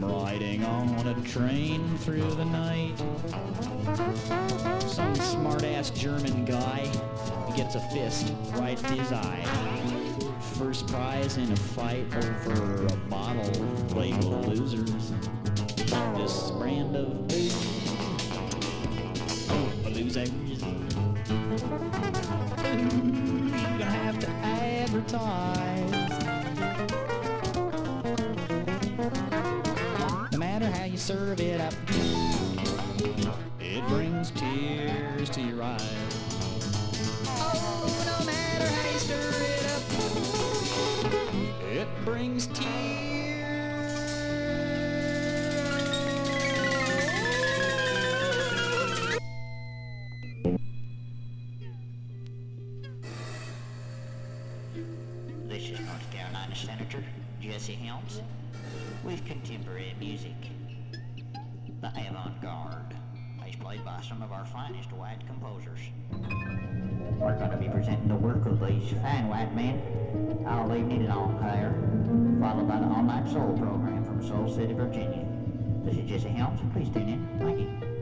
riding on a train through the night. Some smart-ass German guy gets a fist right in his eye. First prize in a fight over a bottle labeled losers. This brand of booze. Losers. You're gonna have to advertise. No matter how you serve it up, it brings tears to your eyes. Oh, no matter how you stir it up, it brings tears. This is North Carolina Senator Jesse Helms with contemporary music. The Avant-Garde is played by some of our finest white composers. We're going to be presenting the work of these fine white men all evening and all hair, followed by the all-night soul program from Soul City, Virginia. This is Jesse Helms. Please tune in. Thank you.